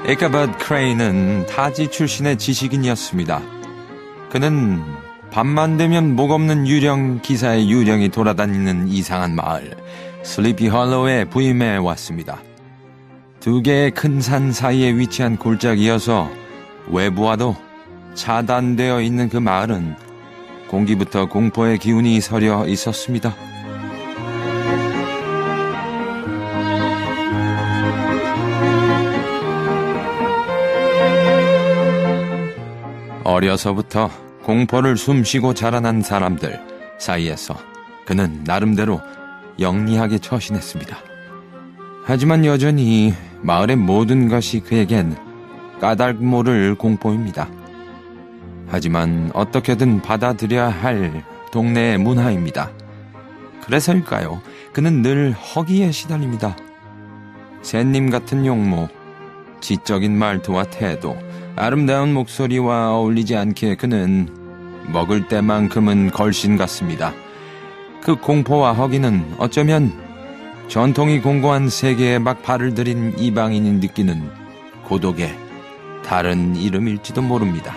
에카버드 크레인은 타지 출신의 지식인이었습니다. 그는 밤만 되면 목없는 유령 기사의 유령이 돌아다니는 이상한 마을 슬리피 홀로우에 부임해 왔습니다. 두 개의 큰 산 사이에 위치한 골짜기여서 외부와도 차단되어 있는 그 마을은 공기부터 공포의 기운이 서려 있었습니다. 어려서부터 공포를 숨쉬고 자라난 사람들 사이에서 그는 나름대로 영리하게 처신했습니다. 하지만 여전히 마을의 모든 것이 그에겐 까닭 모를 공포입니다. 하지만 어떻게든 받아들여야 할 동네의 문화입니다. 그래서일까요? 그는 늘 허기에 시달립니다. 샌님 같은 용모, 지적인 말투와 태도, 아름다운 목소리와 어울리지 않게 그는 먹을 때만큼은 걸신 같습니다. 그 공포와 허기는 어쩌면 전통이 공고한 세계에 막 발을 들인 이방인이 느끼는 고독의 다른 이름일지도 모릅니다.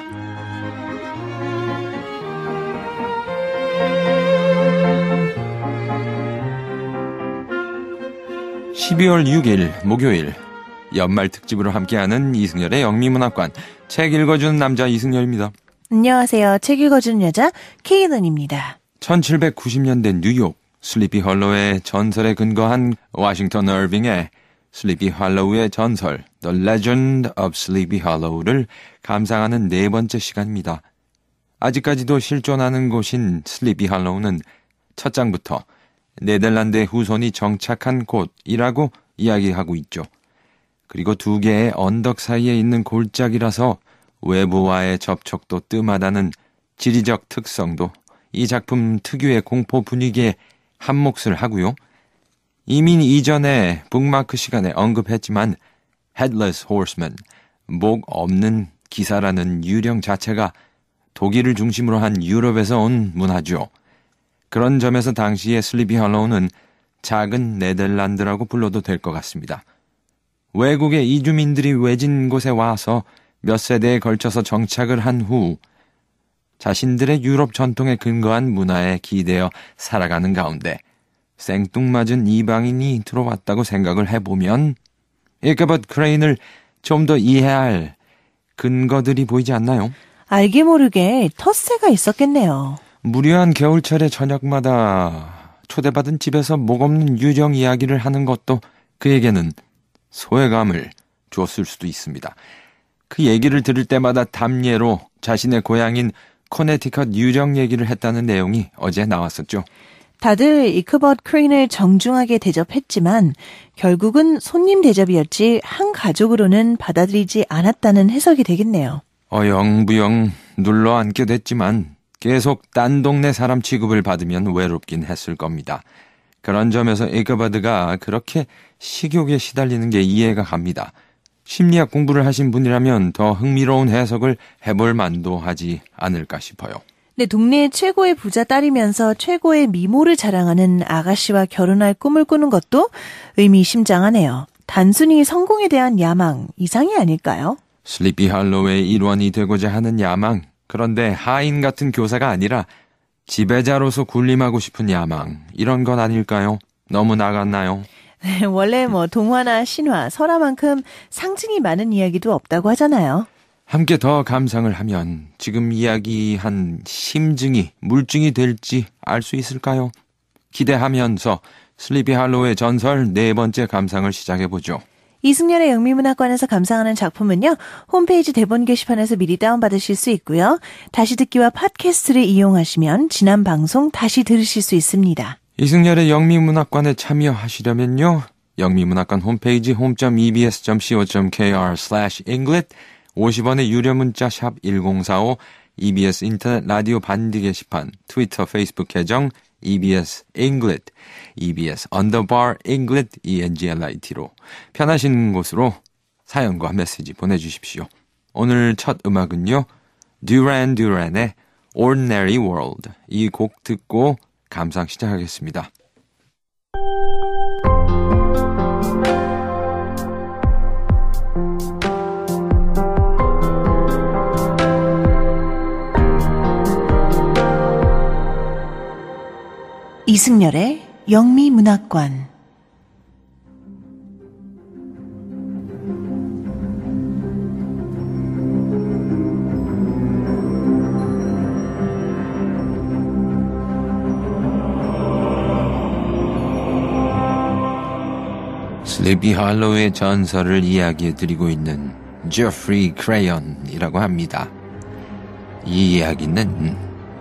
12월 6일 목요일 연말 특집으로 함께하는 이승열의 영미문학관, 책 읽어주는 남자 이승열입니다. 안녕하세요. 책 읽어주는 여자 케이던입니다. 1790년대 뉴욕 슬리피 홀로우의 전설에 근거한 워싱턴 어빙의 슬리피 홀로우의 전설 The Legend of Sleepy Hollow를 감상하는 네 번째 시간입니다. 아직까지도 실존하는 곳인 슬리피 홀로우는 첫 장부터 네덜란드의 후손이 정착한 곳이라고 이야기하고 있죠. 그리고 두 개의 언덕 사이에 있는 골짜기라서 외부와의 접촉도 뜸하다는 지리적 특성도 이 작품 특유의 공포 분위기에 한몫을 하고요. 이미 이전에 북마크 시간에 언급했지만 Headless Horseman, 목 없는 기사라는 유령 자체가 독일을 중심으로 한 유럽에서 온 문화죠. 그런 점에서 당시의 슬리피 홀로우는 작은 네덜란드라고 불러도 될 것 같습니다. 외국의 이주민들이 외진 곳에 와서 몇 세대에 걸쳐서 정착을 한 후 자신들의 유럽 전통에 근거한 문화에 기대어 살아가는 가운데 생뚱맞은 이방인이 들어왔다고 생각을 해보면 에카버드 크레인을 좀 더 이해할 근거들이 보이지 않나요? 알게 모르게 텃세가 있었겠네요. 무료한 겨울철의 저녁마다 초대받은 집에서 목없는 유령 이야기를 하는 것도 그에게는 소외감을 주었을 수도 있습니다. 그 얘기를 들을 때마다 담례로 자신의 고향인 코네티컷 유령 얘기를 했다는 내용이 어제 나왔었죠. 다들 에카버드 크레인을 정중하게 대접했지만 결국은 손님 대접이었지 한 가족으로는 받아들이지 않았다는 해석이 되겠네요. 어영부영 눌러앉게 됐지만 계속 딴 동네 사람 취급을 받으면 외롭긴 했을 겁니다. 그런 점에서 에카버드가 그렇게 식욕에 시달리는 게 이해가 갑니다. 심리학 공부를 하신 분이라면 더 흥미로운 해석을 해볼 만도 하지 않을까 싶어요. 네, 동네의 최고의 부자 딸이면서 최고의 미모를 자랑하는 아가씨와 결혼할 꿈을 꾸는 것도 의미심장하네요. 단순히 성공에 대한 야망 이상이 아닐까요? 슬리피 홀로우의 일원이 되고자 하는 야망, 그런데 하인 같은 교사가 아니라 지배자로서 군림하고 싶은 야망, 이런 건 아닐까요? 너무 나갔나요? 네, 원래 동화나 신화, 설화만큼 상징이 많은 이야기도 없다고 하잖아요. 함께 더 감상을 하면 지금 이야기한 심증이 물증이 될지 알 수 있을까요? 기대하면서 슬리피 홀로우의 전설 네 번째 감상을 시작해보죠. 이승열의 영미문학관에서 감상하는 작품은요, 홈페이지 대본 게시판에서 미리 다운받으실 수 있고요. 다시 듣기와 팟캐스트를 이용하시면 지난 방송 다시 들으실 수 있습니다. 이승열의 영미문학관에 참여하시려면요, 영미문학관 홈페이지 home.ebs.co.kr/english 50원의 유료 문자 샵 1045, EBS 인터넷 라디오 반디 게시판, 트위터, 페이스북 계정 EBS English, EBS English ENGLIT로 편하신 곳으로 사연과 메시지 보내주십시오. 오늘 첫 음악은요, 듀란 듀란의 Ordinary World, 이 곡 듣고 감상 시작하겠습니다. 이승열의 영미문학관. 슬리피 할로우의 전설을 이야기해드리고 있는 제프리 크레ion이라고 합니다. 이 이야기는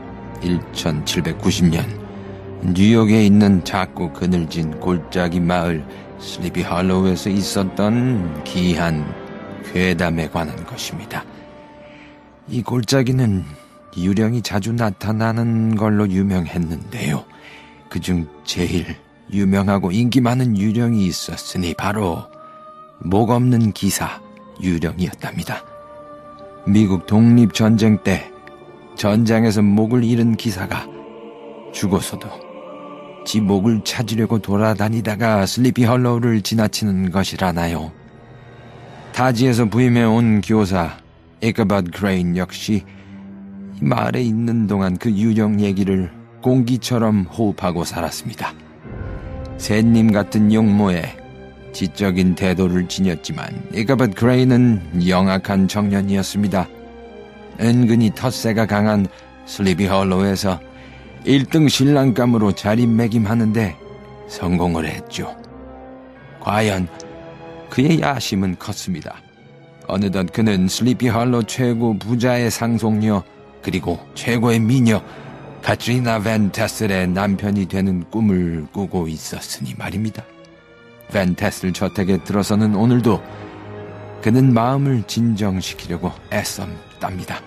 1790년 뉴욕에 있는 작고 그늘진 골짜기 마을 슬리피 할로우에서 있었던 기이한 괴담에 관한 것입니다. 이 골짜기는 유령이 자주 나타나는 걸로 유명했는데요. 그중 제일 유명하고 인기 많은 유령이 있었으니 바로 목 없는 기사 유령이었답니다. 미국 독립전쟁 때 전장에서 목을 잃은 기사가 죽어서도 지 목을 찾으려고 돌아다니다가 슬리피 할로우를 지나치는 것이라나요. 타지에서 부임해온 교사 에커버드 크레인 역시 이 마을에 있는 동안 그 유령 얘기를 공기처럼 호흡하고 살았습니다. 샌님 같은 용모에 지적인 태도를 지녔지만 에커버드 크레인은 영악한 청년이었습니다. 은근히 텃세가 강한 슬리피 할로우에서 1등 신랑감으로 자리매김하는데 성공을 했죠. 과연 그의 야심은 컸습니다. 어느덧 그는 슬리피 할로우 최고 부자의 상속녀 그리고 최고의 미녀 카트리나 밴 테슬의 남편이 되는 꿈을 꾸고 있었으니 말입니다. 밴 테슬 저택에 들어서는 오늘도 그는 마음을 진정시키려고 애썼답니다.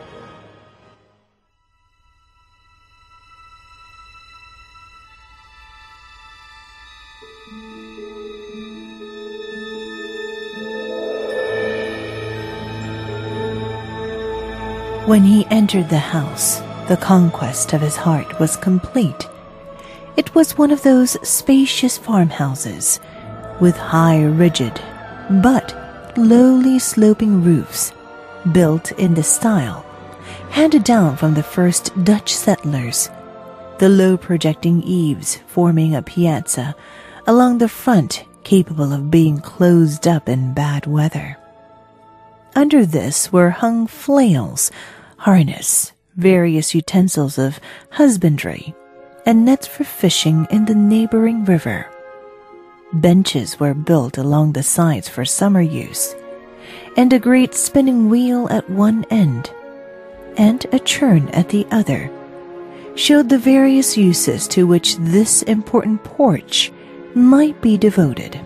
When he entered the house, the conquest of his heart was complete. It was one of those spacious farmhouses with high, rigid, but lowly sloping roofs, built in the style handed down from the first Dutch settlers, the low projecting eaves forming a piazza along the front capable of being closed up in bad weather. Under this were hung flails, harness, various utensils of husbandry, and nets for fishing in the neighboring river. Benches were built along the sides for summer use, and a great spinning wheel at one end, and a churn at the other, showed the various uses to which this important porch might be devoted.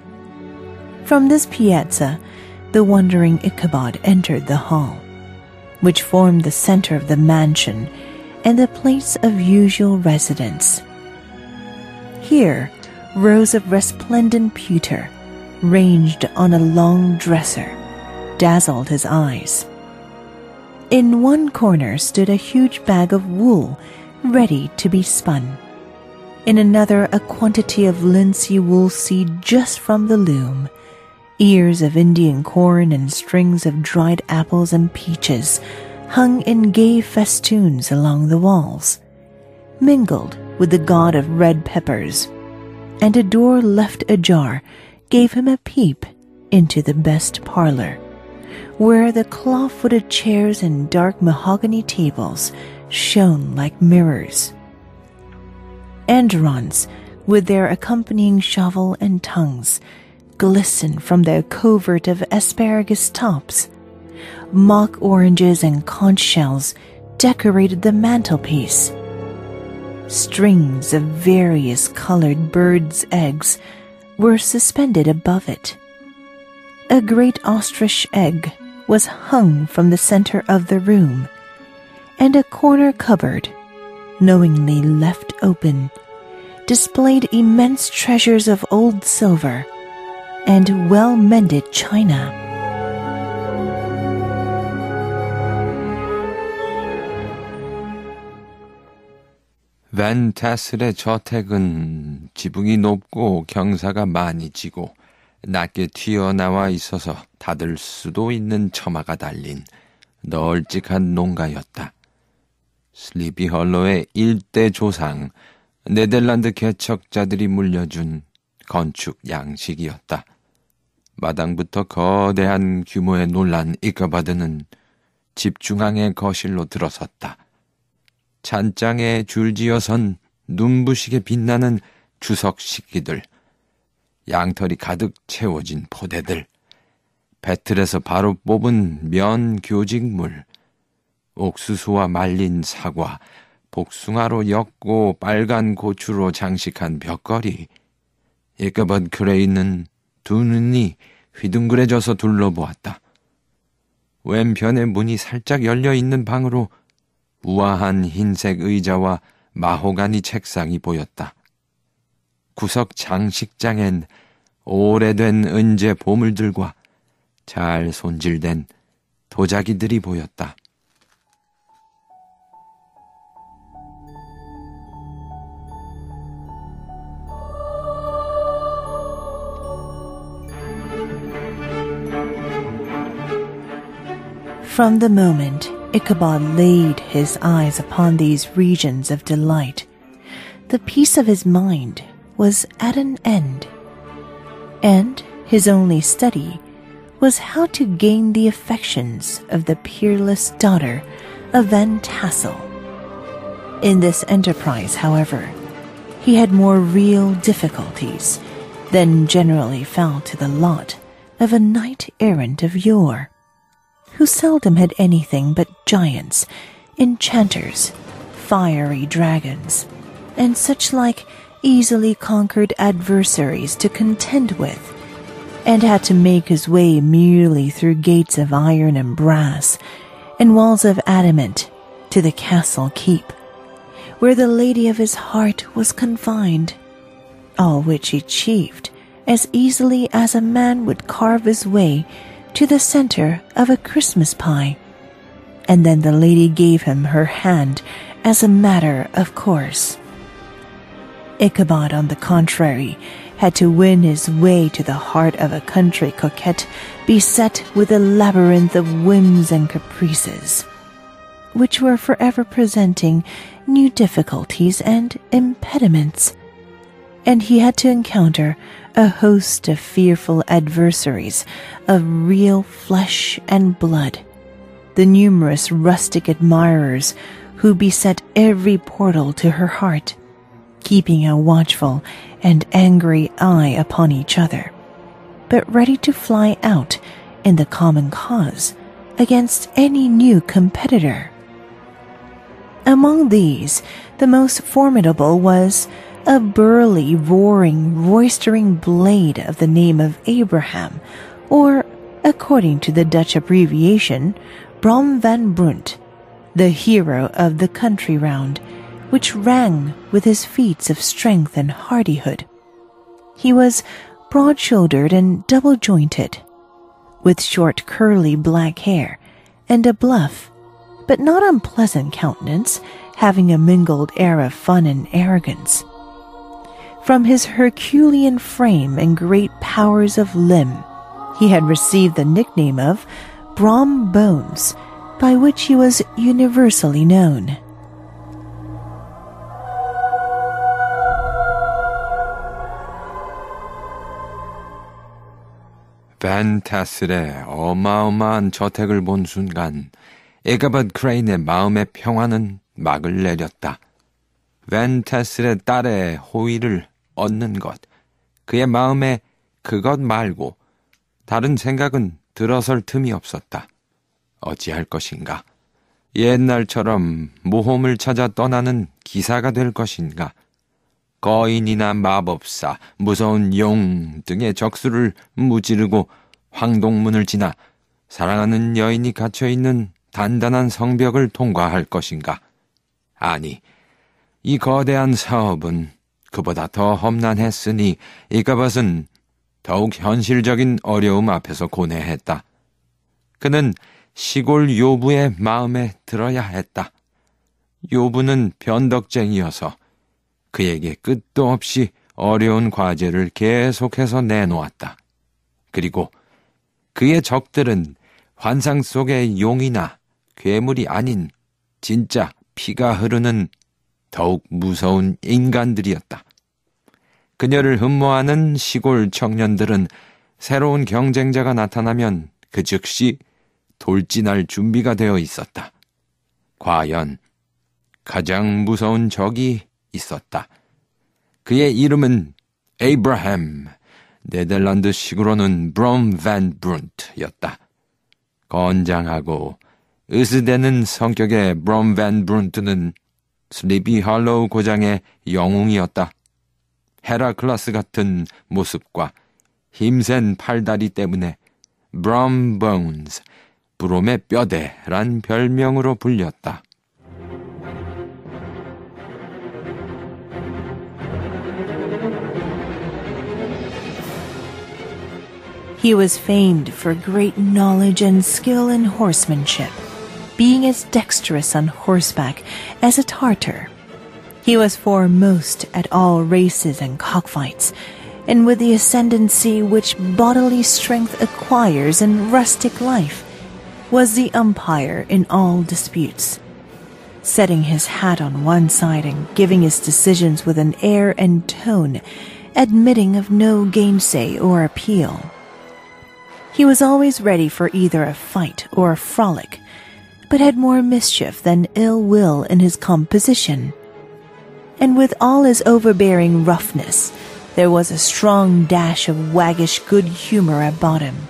From this piazza, the wondering Ichabod entered the hall, which formed the center of the mansion and the place of usual residence. Here, rows of resplendent pewter, ranged on a long dresser, dazzled his eyes. In one corner stood a huge bag of wool, ready to be spun. In another, a quantity of linseed wool seed just from the loom. Ears of Indian corn and strings of dried apples and peaches hung in gay festoons along the walls, mingled with the god of red peppers, and a door left ajar gave him a peep into the best parlor, where the claw-footed chairs and dark mahogany tables shone like mirrors. Andirons, with their accompanying shovel and tongues, glistened from their covert of asparagus tops. Mock oranges and conch shells decorated the mantelpiece. Strings of various colored birds' eggs were suspended above it. A great ostrich egg was hung from the center of the room, and a corner cupboard, knowingly left open, displayed immense treasures of old silver and well-mended china. 밴 테슬의 저택은 지붕이 높고 경사가 많이 지고 낮게 튀어나와 있어서 닫을 수도 있는 처마가 달린 널찍한 농가였다. 슬리피 할로우의 일대 조상 네덜란드 개척자들이 물려준 건축 양식이었다. 마당부터 거대한 규모의 놀란 이카바드는 집 중앙의 거실로 들어섰다. 찬장에 줄지어선 눈부시게 빛나는 주석 식기들, 양털이 가득 채워진 포대들, 배틀에서 바로 뽑은 면 교직물, 옥수수와 말린 사과, 복숭아로 엮고 빨간 고추로 장식한 벽걸이. 이카바드 크레인은 두 눈이 휘둥그레져서 둘러보았다. 왼편의 문이 살짝 열려있는 방으로 우아한 흰색 의자와 마호가니 책상이 보였다. 구석 장식장엔 오래된 은재 보물들과 잘 손질된 도자기들이 보였다. From the moment Ichabod laid his eyes upon these regions of delight, the peace of his mind was at an end, and his only study was how to gain the affections of the peerless daughter of Van Tassel. In this enterprise, however, he had more real difficulties than generally fell to the lot of a knight-errant of yore, who seldom had anything but giants, enchanters, fiery dragons, and such like easily conquered adversaries to contend with, and had to make his way merely through gates of iron and brass, and walls of adamant, to the castle keep, where the lady of his heart was confined, all which he achieved as easily as a man would carve his way to the center of a Christmas pie, and then the lady gave him her hand as a matter of course. Ichabod, on the contrary, had to win his way to the heart of a country coquette beset with a labyrinth of whims and caprices, which were forever presenting new difficulties and impediments, and he had to encounter a host of fearful adversaries of real flesh and blood, the numerous rustic admirers who beset every portal to her heart, keeping a watchful and angry eye upon each other, but ready to fly out in the common cause against any new competitor. Among these, the most formidable was a burly, roaring, roistering blade of the name of Abraham, or, according to the Dutch abbreviation, Brom van Brunt, the hero of the country round, which rang with his feats of strength and hardihood. He was broad-shouldered and double-jointed, with short curly black hair, and a bluff, but not unpleasant countenance, having a mingled air of fun and arrogance. From his Herculean frame and great powers of limb, he had received the nickname of Brom Bones, by which he was universally known. 반 타슬의 어마어마한 저택을 본 순간 이카바드 크레인의 마음의 평화는 막을 내렸다. 반 타슬의 딸의 호의를 얻는 것, 그의 마음에 그것 말고 다른 생각은 들어설 틈이 없었다. 어찌할 것인가? 옛날처럼 모험을 찾아 떠나는 기사가 될 것인가? 거인이나 마법사, 무서운 용 등의 적수를 무찌르고 황동문을 지나 사랑하는 여인이 갇혀있는 단단한 성벽을 통과할 것인가? 아니, 이 거대한 사업은 그보다 더 험난했으니 이카봇은 더욱 현실적인 어려움 앞에서 고뇌했다. 그는 시골 요부의 마음에 들어야 했다. 요부는 변덕쟁이여서 그에게 끝도 없이 어려운 과제를 계속해서 내놓았다. 그리고 그의 적들은 환상 속의 용이나 괴물이 아닌 진짜 피가 흐르는 더욱 무서운 인간들이었다. 그녀를 흠모하는 시골 청년들은 새로운 경쟁자가 나타나면 그 즉시 돌진할 준비가 되어 있었다. 과연 가장 무서운 적이 있었다. 그의 이름은 에이브라햄, 네덜란드식으로는 브롬 반 브룬트였다. 건장하고 으스대는 성격의 브롬 반 브룬트는 슬리피 할로우 고장의 영웅이었다. 헤라클라스 같은 모습과 힘센 팔다리 때문에 브롬 보운스, 브롬의 뼈대란 별명으로 불렸다. He was famed for great knowledge and skill in horsemanship, being as dexterous on horseback as a Tartar. He was foremost at all races and cockfights, and with the ascendancy which bodily strength acquires in rustic life, was the umpire in all disputes, setting his hat on one side and giving his decisions with an air and tone admitting of no gainsay or appeal. He was always ready for either a fight or a frolic, but had more mischief than ill will in his composition. And with all his overbearing roughness, there was a strong dash of waggish good humor about him.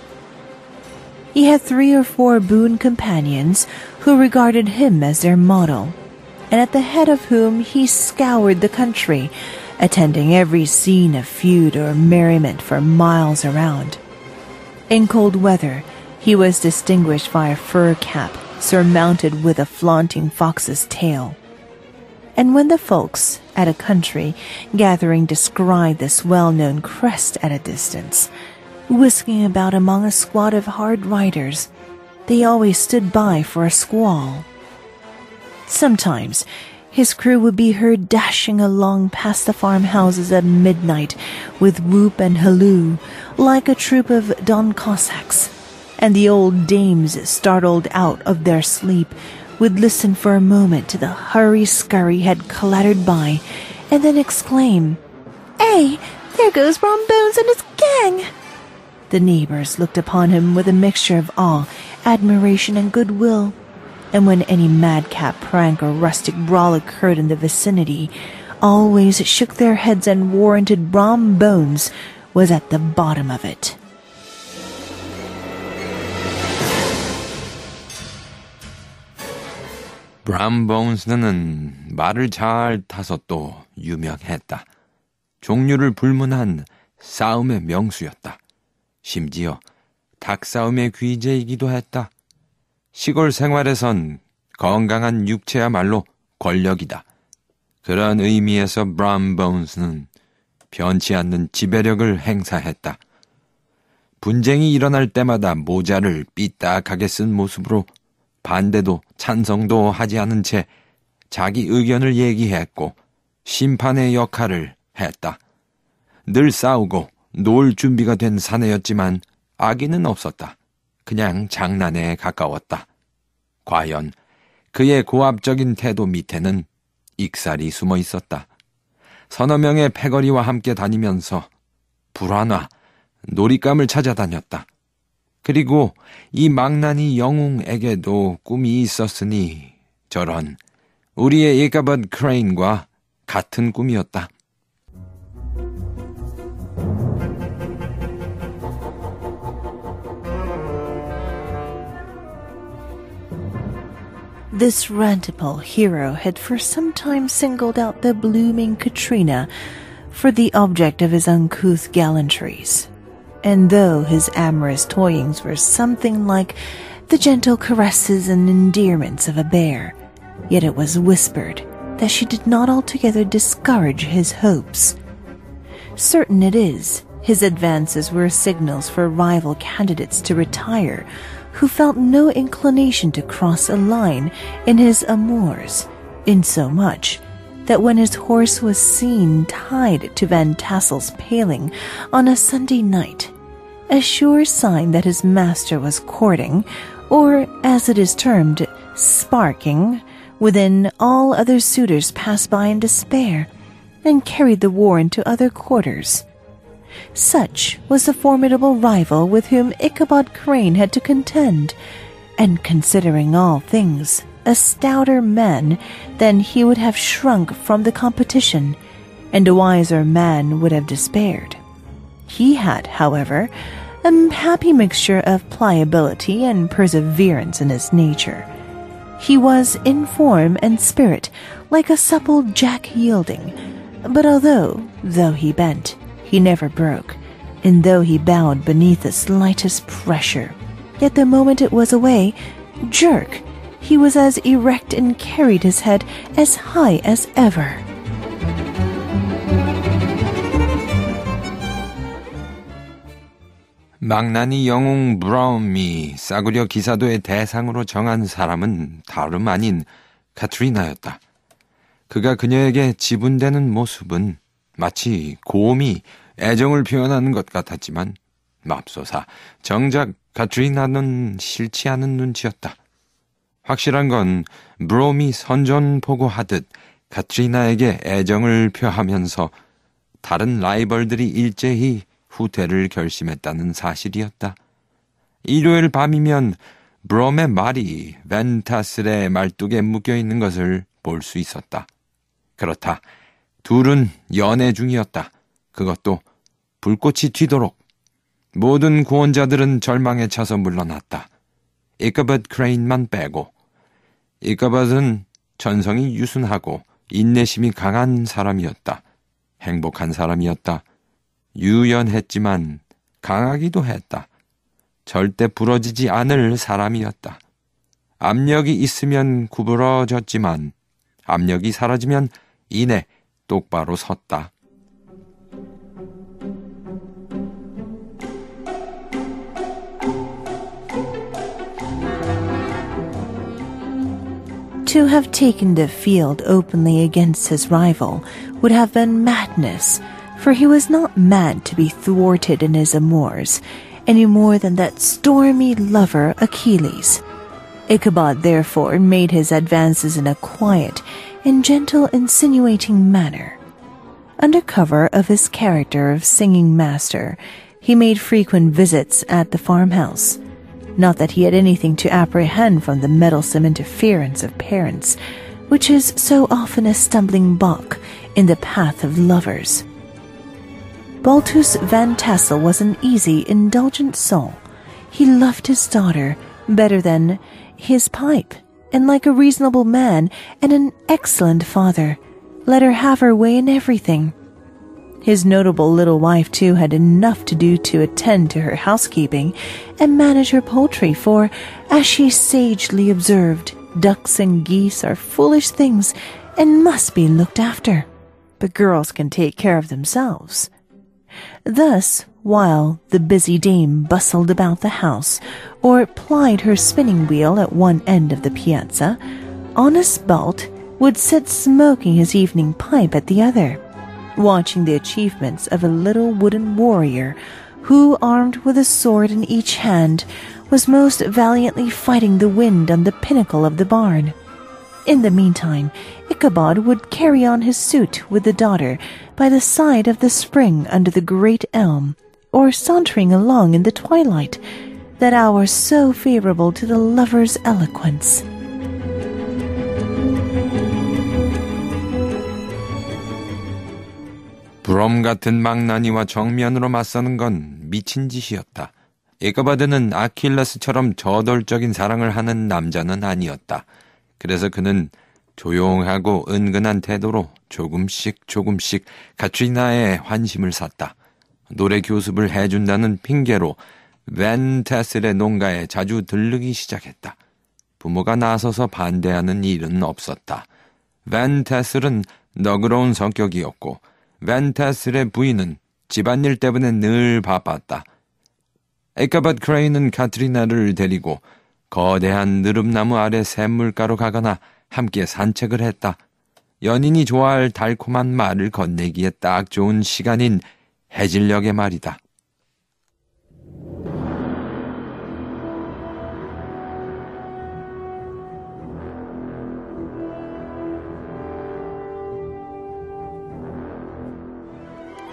He had 3 or 4 boon companions who regarded him as their model, and at the head of whom he scoured the country, attending every scene of feud or merriment for miles around. In cold weather, he was distinguished by a fur cap surmounted with a flaunting fox's tail. And when the folks at a country gathering descried this well-known crest at a distance, whisking about among a squad of hard riders, they always stood by for a squall. Sometimes his crew would be heard dashing along past the farmhouses at midnight with whoop and halloo, like a troop of Don Cossacks, and the old dames, startled out of their sleep, would listen for a moment till the hurry-scurry had clattered by, and then exclaim, "Hey, there goes Brom Bones and his gang!" The neighbors looked upon him with a mixture of awe, admiration, and goodwill, and when any madcap prank or rustic brawl occurred in the vicinity, always shook their heads and warranted Brom Bones was at the bottom of it. 브람 보운스는 말을 잘 타서 또 유명했다. 종류를 불문한 싸움의 명수였다. 심지어 닭싸움의 귀재이기도 했다. 시골 생활에선 건강한 육체야말로 권력이다. 그런 의미에서 브람 보운스는 변치 않는 지배력을 행사했다. 분쟁이 일어날 때마다 모자를 삐딱하게 쓴 모습으로 반대도 찬성도 하지 않은 채 자기 의견을 얘기했고 심판의 역할을 했다. 늘 싸우고 놀 준비가 된 사내였지만 악의는 없었다. 그냥 장난에 가까웠다. 과연 그의 고압적인 태도 밑에는 익살이 숨어 있었다. 서너 명의 패거리와 함께 다니면서 불화나 놀잇감을 찾아다녔다. 그리고 이 망나니 영웅에게도 꿈이 있었으니 저런 우리의 이카버드 크레인과 같은 꿈이었다. This rantipole hero had for some time singled out the blooming Katrina for the object of his uncouth gallantries, and though his amorous toyings were something like the gentle caresses and endearments of a bear, yet it was whispered that she did not altogether discourage his hopes. Certain it is, his advances were signals for rival candidates to retire, who felt no inclination to cross a line in his amours, insomuch that when his horse was seen tied to Van Tassel's paling on a Sunday night, a sure sign that his master was courting, or as it is termed, sparking, Within, all other suitors passed by in despair and carried the war into other quarters. Such was the formidable rival with whom Ichabod Crane had to contend, and considering all things, a stouter man than he would have shrunk from the competition, and a wiser man would have despaired. He had, however, a happy mixture of pliability and perseverance in his nature. He was in form and spirit like a supple jack yielding, but though he bent, he never broke, and though he bowed beneath the slightest pressure, yet the moment it was away, jerk, he was as erect and carried his head as high as ever. 망나니 영웅 브라움이 싸구려 기사도의 대상으로 정한 사람은 다름 아닌 카트리나였다. 그가 그녀에게 지분되는 모습은 마치 곰이 애정을 표현하는 것 같았지만 맙소사 정작 카트리나는 싫지 않은 눈치였다. 확실한 건 브롬이 선전포고하듯 카트리나에게 애정을 표하면서 다른 라이벌들이 일제히 후퇴를 결심했다는 사실이었다. 일요일 밤이면 브롬의 말이 벤 타슬의 말뚝에 묶여있는 것을 볼 수 있었다. 그렇다. 둘은 연애 중이었다. 그것도 불꽃이 튀도록. 모든 구원자들은 절망에 차서 물러났다. 이커벗 크레인만 빼고. 이커벗은 전성이 유순하고 인내심이 강한 사람이었다. 행복한 사람이었다. 유연했지만 강하기도 했다. 절대 부러지지 않을 사람이었다. 압력이 있으면 구부러졌지만 압력이 사라지면 이내 똑바로 섰다. To have taken the field openly against his rival would have been madness, for he was not mad to be thwarted in his amours, any more than that stormy lover Achilles. Ichabod therefore made his advances in a quiet and gentle insinuating manner. Under cover of his character of singing master, he made frequent visits at the farmhouse. Not that he had anything to apprehend from the meddlesome interference of parents, which is so often a stumbling block in the path of lovers. Balthus Van Tassel was an easy, indulgent soul. He loved his daughter better than his pipe, and like a reasonable man and an excellent father, let her have her way in everything. His notable little wife, too, had enough to do to attend to her housekeeping and manage her poultry, for, as she sagely observed, ducks and geese are foolish things and must be looked after, but girls can take care of themselves. Thus, while the busy dame bustled about the house or plied her spinning wheel at one end of the piazza, honest Balt would sit smoking his evening pipe at the other, watching the achievements of a little wooden warrior who, armed with a sword in each hand, was most valiantly fighting the wind on the pinnacle of the barn. In the meantime, Ichabod would carry on his suit with the daughter by the side of the spring under the great elm, or sauntering along in the twilight, that hour so favorable to the lover's eloquence. 브롬 같은 망나니와 정면으로 맞서는 건 미친 짓이었다. 이커버드는 아킬레스처럼 저돌적인 사랑을 하는 남자는 아니었다. 그래서 그는 조용하고 은근한 태도로 조금씩 카트리나의 환심을 샀다. 노래 교습을 해준다는 핑계로 벤 타슬의 농가에 자주 들르기 시작했다. 부모가 나서서 반대하는 일은 없었다. 벤 타슬은 너그러운 성격이었고 벤 타슬의 부인은 집안일 때문에 늘 바빴다. 이커벗 크레인은 카트리나를 데리고 거대한 느릅나무 아래 샘물가로 가거나 함께 산책을 했다. 연인이 좋아할 달콤한 말을 건네기에 딱 좋은 시간인 해질녘의 말이다.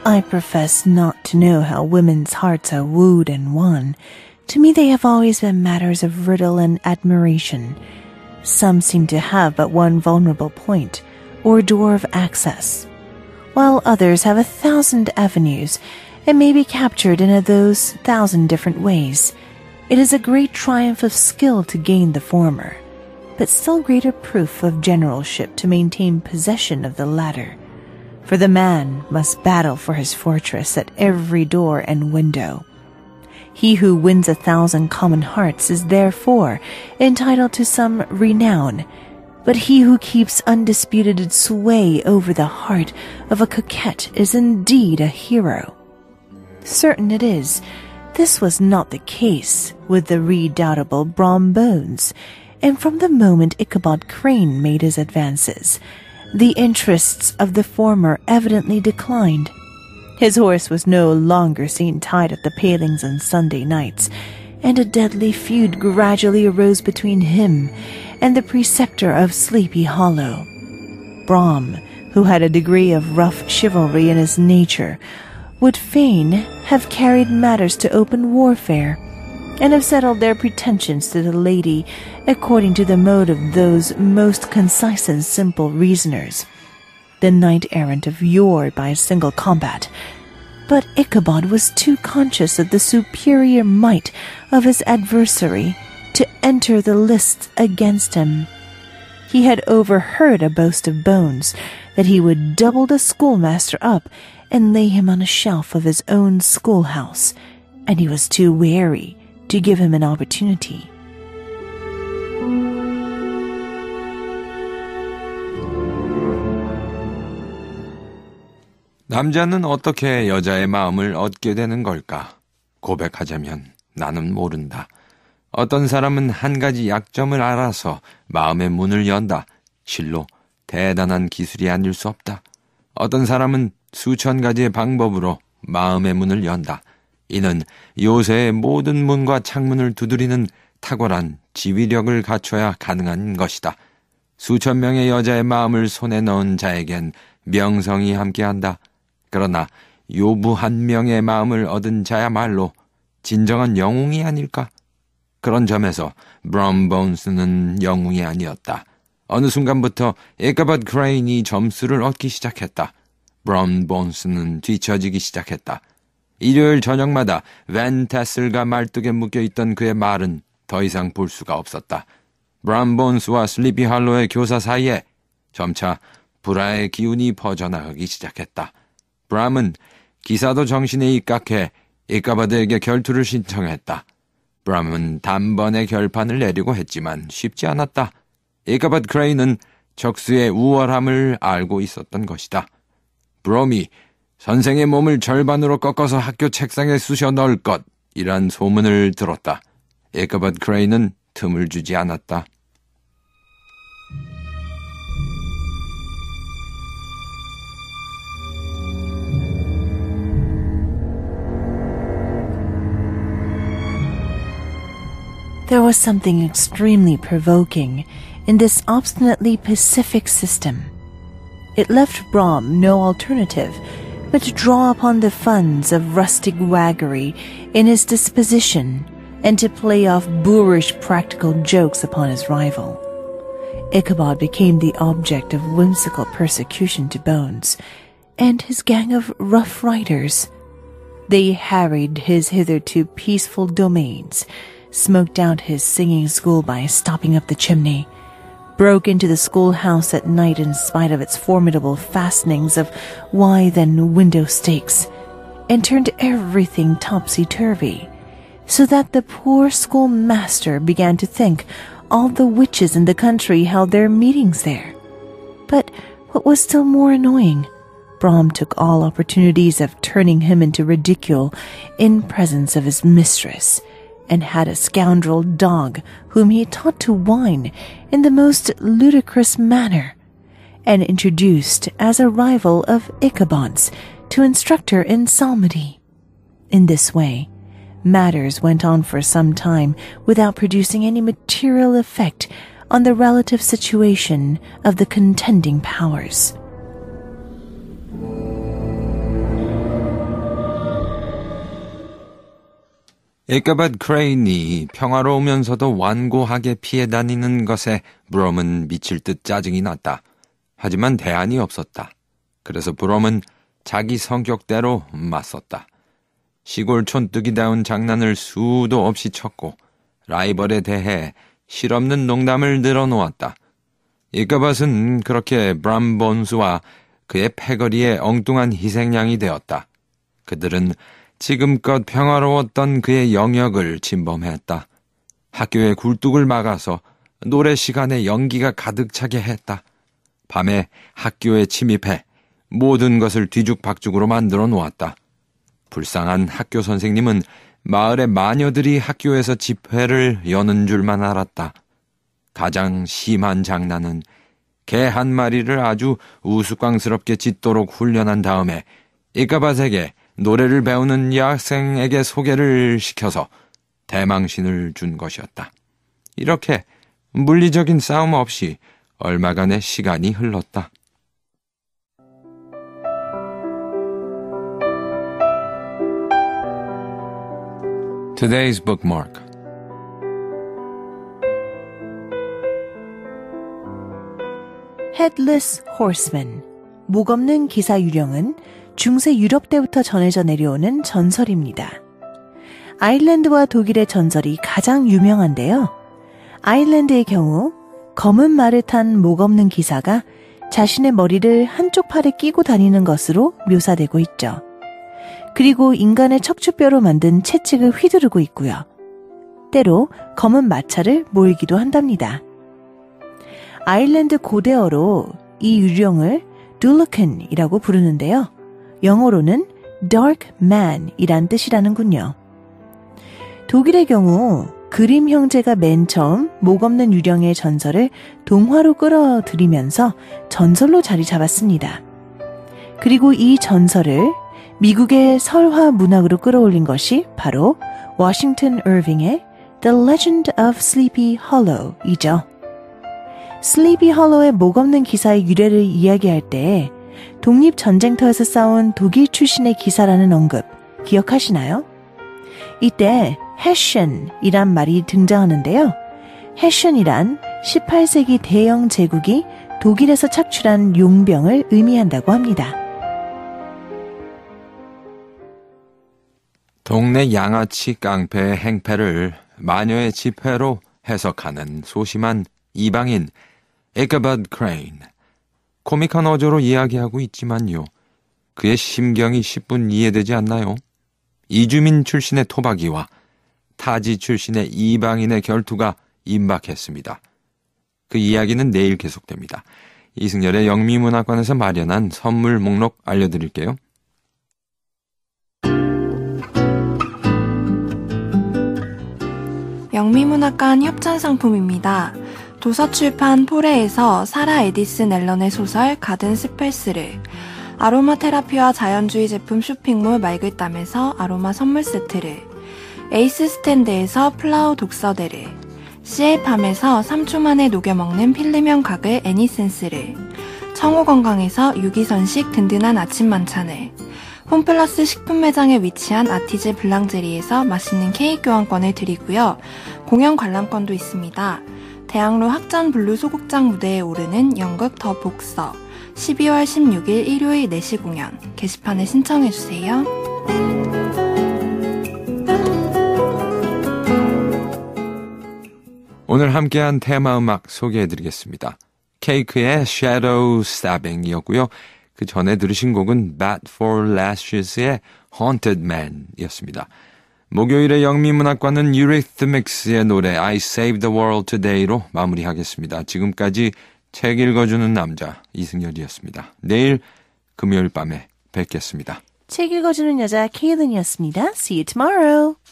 I profess not to know how women's hearts are wooed and won. To me they have always been matters of riddle and admiration. Some seem to have but one vulnerable point, or door of access, while others have 1,000 avenues and may be captured in those 1,000 different ways. It is a great triumph of skill to gain the former, but still greater proof of generalship to maintain possession of the latter. For the man must battle for his fortress at every door and window. He who wins 1,000 common hearts is therefore entitled to some renown, but he who keeps undisputed sway over the heart of a coquette is indeed a hero. Certain it is, this was not the case with the redoubtable Brom Bones, and from the moment Ichabod Crane made his advances, the interests of the former evidently declined. His horse was no longer seen tied at the palings on Sunday nights, and a deadly feud gradually arose between him and the preceptor of Sleepy Hollow. Brom, who had a degree of rough chivalry in his nature, would fain have carried matters to open warfare, and have settled their pretensions to the lady according to the mode of those most concise and simple reasoners, the knight-errant of yore by a single combat. But Ichabod was too conscious of the superior might of his adversary to enter the lists against him. He had overheard a boast of Bones that he would double the schoolmaster up and lay him on a shelf of his own schoolhouse, and he was too wary to give him an opportunity. 남자는 어떻게 여자의 마음을 얻게 되는 걸까? 고백하자면 나는 모른다. 어떤 사람은 한 가지 약점을 알아서 마음의 문을 연다. 실로 대단한 기술이 아닐 수 없다. 어떤 사람은 수천 가지의 방법으로 마음의 문을 연다. 이는 요새의 모든 문과 창문을 두드리는 탁월한 지휘력을 갖춰야 가능한 것이다. 수천 명의 여자의 마음을 손에 넣은 자에겐 명성이 함께한다. 그러나 요부 한 명의 마음을 얻은 자야말로 진정한 영웅이 아닐까? 그런 점에서 브롬 본스는 영웅이 아니었다. 어느 순간부터 이카봇 크레인이 점수를 얻기 시작했다. 브롬 본스는 뒤처지기 시작했다. 일요일 저녁마다 밴 태슬과 말뚝에 묶여있던 그의 말은 더 이상 볼 수가 없었다. 브롬 본스와 슬리피 할로의 교사 사이에 점차 불화의 기운이 퍼져나가기 시작했다. 브람은 기사도 정신에 입각해 이카봇에게 결투를 신청했다. 브람은 단번에 결판을 내리고 했지만 쉽지 않았다. 이카봇 크레인은 적수의 우월함을 알고 있었던 것이다. 브롬이 선생의 몸을 절반으로 꺾어서 학교 책상에 쑤셔 넣을 것이란 소문을 들었다. 이카봇 크레인은 틈을 주지 않았다. There was something extremely provoking in this obstinately pacific system. It left Brom no alternative but to draw upon the funds of rustic waggery in his disposition and to play off boorish practical jokes upon his rival. Ichabod became the object of whimsical persecution to Bones and his gang of rough riders. They harried his hitherto peaceful domains, smoked out his singing school by stopping up the chimney, broke into the schoolhouse at night in spite of its formidable fastenings of withe and window stakes, and turned everything topsy-turvy, so that the poor schoolmaster began to think all the witches in the country held their meetings there. But what was still more annoying, Brom took all opportunities of turning him into ridicule in presence of his mistress, and had a scoundrel dog whom he taught to whine in the most ludicrous manner, and introduced as a rival of Ichabod's to instruct her in psalmody. In this way, matters went on for some time without producing any material effect on the relative situation of the contending powers. 에이카바드 크레인이 평화로우면서도 완고하게 피해 다니는 것에 브롬은 미칠 듯 짜증이 났다. 하지만 대안이 없었다. 그래서 브롬은 자기 성격대로 맞섰다. 시골 촌뜨기다운 장난을 수도 없이 쳤고 라이벌에 대해 실없는 농담을 늘어놓았다. 에이카바드는 그렇게 브람본스와 그의 패거리의 엉뚱한 희생양이 되었다. 그들은 지금껏 평화로웠던 그의 영역을 침범했다. 학교의 굴뚝을 막아서 노래 시간에 연기가 가득 차게 했다. 밤에 학교에 침입해 모든 것을 뒤죽박죽으로 만들어 놓았다. 불쌍한 학교 선생님은 마을의 마녀들이 학교에서 집회를 여는 줄만 알았다. 가장 심한 장난은 개 한 마리를 아주 우스꽝스럽게 짖도록 훈련한 다음에 에이카바드에게 노래를 배우는 여학생에게 소개를 시켜서 대망신을 준 것이었다. 이렇게 물리적인 싸움 없이 얼마간의 시간이 흘렀다. Today's bookmark. Headless Horseman, 목 없는 기사 유령은 중세 유럽 때부터 전해져 내려오는 전설입니다. 아일랜드와 독일의 전설이 가장 유명한데요. 아일랜드의 경우 검은 말을 탄 목 없는 기사가 자신의 머리를 한쪽 팔에 끼고 다니는 것으로 묘사되고 있죠. 그리고 인간의 척추뼈로 만든 채찍을 휘두르고 있고요. 때로 검은 마차를 몰기도 한답니다. 아일랜드 고대어로 이 유령을 둘루켄이라고 부르는데요. 영어로는 dark man 이란 뜻이라는군요. 독일의 경우 그림 형제가 맨 처음 목 없는 유령의 전설을 동화로 끌어들이면서 전설로 자리 잡았습니다. 그리고 이 전설을 미국의 설화 문학으로 끌어올린 것이 바로 워싱턴 어빙의 The Legend of Sleepy Hollow이죠. 슬리피 홀로우의 목 없는 기사의 유래를 이야기할 때 독립전쟁터에서 싸운 독일 출신의 기사라는 언급 기억하시나요? 이때 해션이란 말이 등장하는데요. 해션이란 18세기 대영 제국이 독일에서 착출한 용병을 의미한다고 합니다. 동네 양아치 깡패의 행패를 마녀의 집회로 해석하는 소심한 이방인 에이카바드 크레인. 코믹한 어조로 이야기하고 있지만요. 그의 심경이 10분 이해되지 않나요? 이주민 출신의 토박이와 타지 출신의 이방인의 결투가 임박했습니다. 그 이야기는 내일 계속됩니다. 이승열의 영미문학관에서 마련한 선물 목록 알려드릴게요. 영미문학관 협찬상품입니다. 도서출판 포레에서 사라 에디슨 앨런의 소설 가든 스펠스를, 아로마 테라피와 자연주의 제품 쇼핑몰 맑을땀에서 아로마 선물 세트를, 에이스 스탠드에서 플라워 독서대를, CL팜에서 3초 만에 녹여먹는 필름형 가글 애니센스를, 청호건강에서 유기선식 든든한 아침 만찬을, 홈플러스 식품 매장에 위치한 아티즈 블랑제리에서 맛있는 케이크 교환권을 드리고요. 공연 관람권도 있습니다. 대학로 학전 블루 소극장 무대에 오르는 연극 더 복서 12월 16일 일요일 4시 공연 게시판에 신청해주세요. 오늘 함께한 테마 음악 소개해드리겠습니다. 케이크의 Shadow Stabbing이었고요. 그 전에 들으신 곡은 Bat for Lashes의 Haunted Man 이었습니다. 목요일의 영미문학관은 Eurythmics의 노래 I Saved the World Today로 마무리하겠습니다. 지금까지 책 읽어주는 남자 이승열이었습니다. 내일 금요일 밤에 뵙겠습니다. 책 읽어주는 여자 케이든이었습니다. See you tomorrow.